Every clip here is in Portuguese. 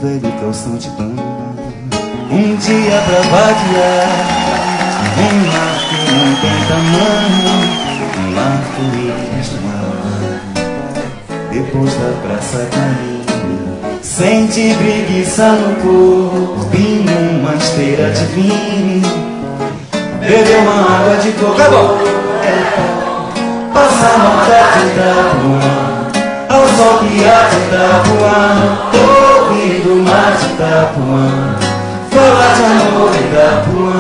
velho calção de banho. Um dia pra variar, um mar que não tem tamanho, um mar feliz no mar. Depois da praça caminho, sente preguiça no corpinho, uma esteira de vinho. Bebeu uma água de coco, passa a nota de Itapuã, ao sol que há de Itapuã, ouvindo o mar de Itapuã, fala de amor de Itapuã.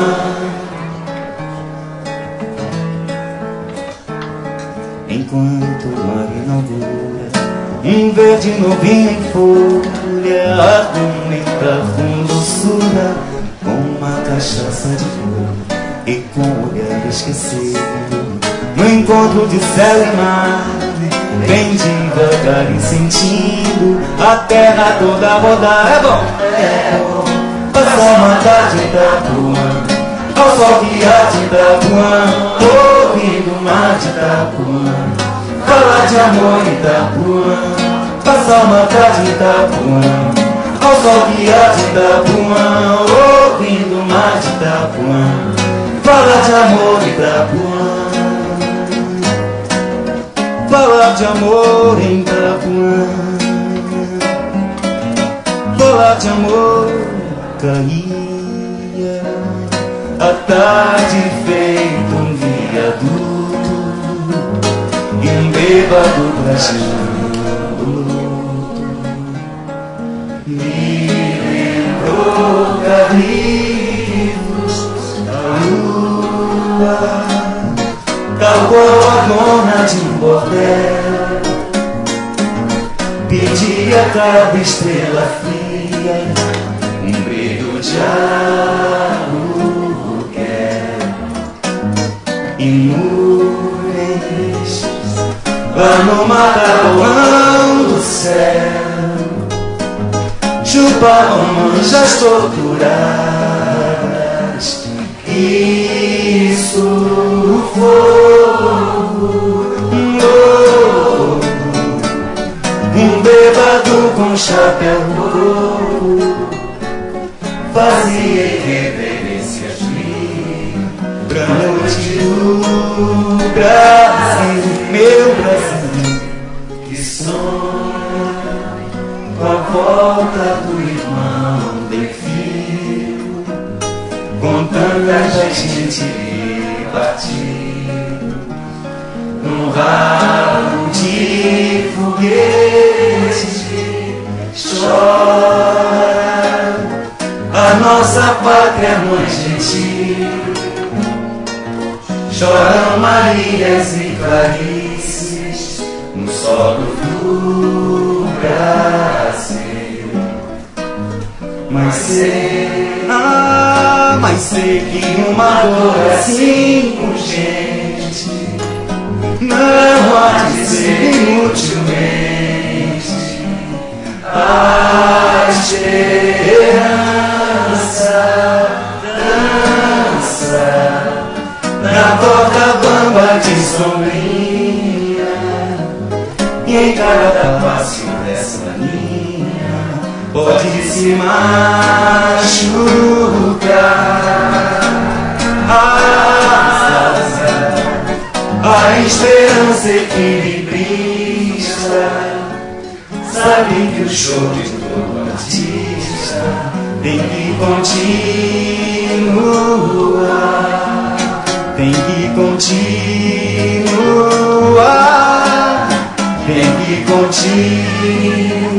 Enquanto o mar inaugura um verde novinho em folha, argumenta com doçura, com uma cachaça de flor e com o olhar esquecido. No encontro de céu e mar, vem devagar e sentindo a terra toda rodar. É bom, passar uma tarde em Itapuã, ao sol que há de Itapuã, ouvindo o mar de Itapuã, falar de amor em Itapuã. Passar uma tarde em Itapuã, ao sol que há de Itapuã, ouvindo o mar de Itapuã, falar de amor em Itapuã. Falar de amor em Itapuã, falar de amor. Caía a tarde feito um viaduto e um bêbado brachando luto. Me lembrou Carlinhos, a lua, tal qual a dona de um bordel, pedia a cada estrela fria um brilho de aluguel. E nuvens lá no macarrão do céu chupavam manchas torturadas. Isso um bêbado com chapéu novo fazia reverências pra noite do Brasil, meu Brasil, que sonha com a volta do irmão Delfim, com tanta gente partiu num ralo de foguete. Chora a nossa pátria, mãe gentil, choram Marias e Clarices no solo do Brasil. Mas sei que uma dor assim urgente não há de ser inutilmente a esperança dança na toca bamba de sombrinha, e em cada passo dessa linha pode se machucar. A esperança equilibrista sabe que o show de todo artista tem que continuar, tem que continuar, tem que continuar.